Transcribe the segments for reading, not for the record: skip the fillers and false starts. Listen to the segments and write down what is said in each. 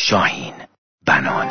شاهین بنان.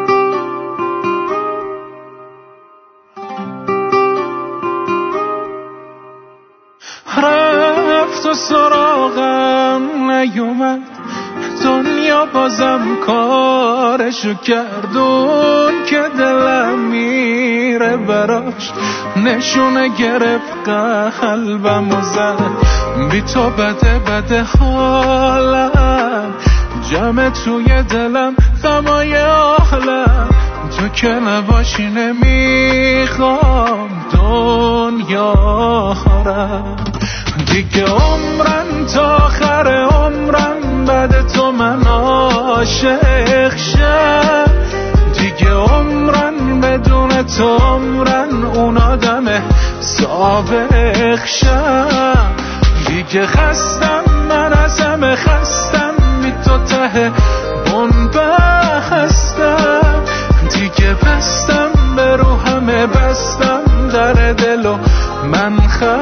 رفت و سراغم نیومد، دنیا بازم کارشو کردون که دلم میره براش، نشونه گرفت قلبم و زد، بی تو بده حالم، جمع توی دلم غمای عالم، تو که نباشی نمیخوام دنیا رم، دیگه عمرم تا آخر عمرم بعد تو من عاشق شم، دیگه عمرم بدون تو عمرن اون آدم سابق شم، دیگه خستم من از همه خستم، بی تو ته بن بستم، دیگه بستم به رو همه بستم در دلو من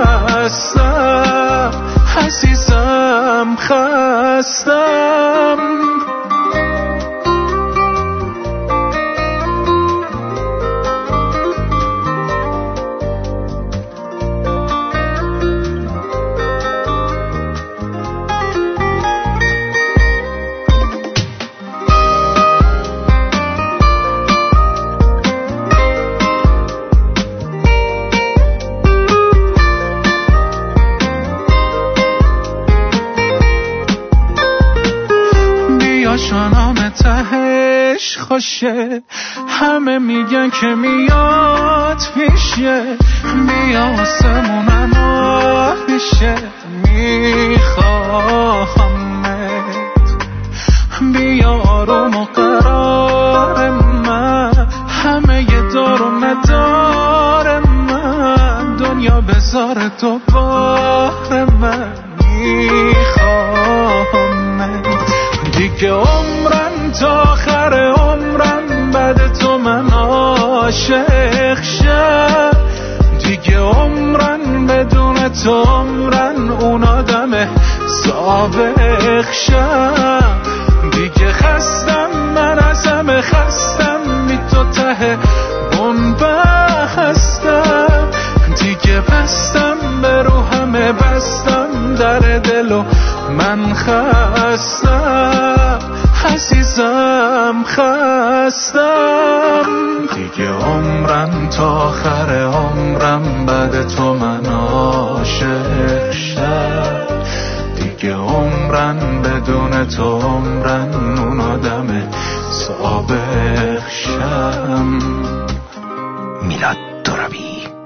خستم عزیزم خستم. شانام تهش خوشه، همه میگن که میاد پیشه، بیا آسمونم آفیشه، میخواهمت، بیا آروم و قرار من، همه یه دار و ندار من، دنیا بذار تو بار من، میخواهمت، دیگه عمرم تا آخر عمرم بعد تو من عاشق شم، دیگه عمرم بدون تو عمرن اون آدم سابق شم، دیگه خستم من از همه خستم، بی تو ته بن بستم، دیگه بستم به رو همه بستم در دلو من خستم عزیزم خستم، دیگه عمرم تا آخر عمرم بعد تو من عاشق شم، دیگه عمرم بدون تو عمرن اون آدم سابق شم. میلاد ترابی.